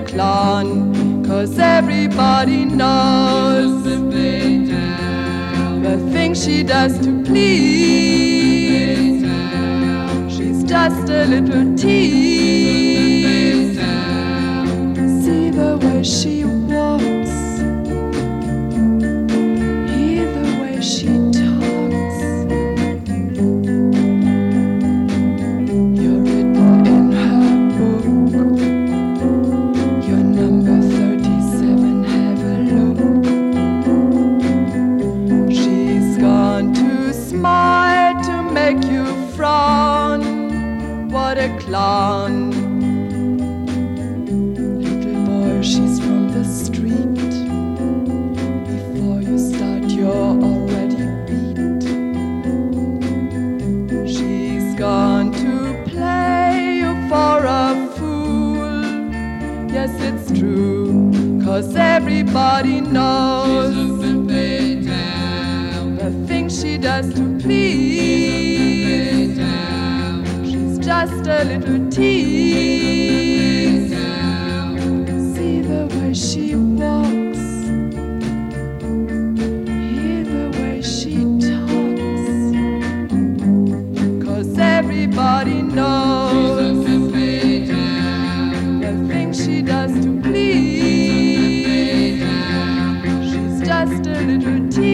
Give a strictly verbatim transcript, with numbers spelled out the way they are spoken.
clown, 'cause everybody knows the things she does to please. She's just a little tease. See the way she walks, hear the way she talks. You're written in her book. You're number thirty-seven, have a look. She's gone to smile to make you frown. What a clown. Little boy, she's from the street. Before you start, you're already beat. She's gone to play you for a fool. Yes, it's true, 'cause everybody knows the things she does to please. She's just a little tease. See the way she walks, hear the way she talks, 'cause everybody knows the things she does to please. She's just a little tease.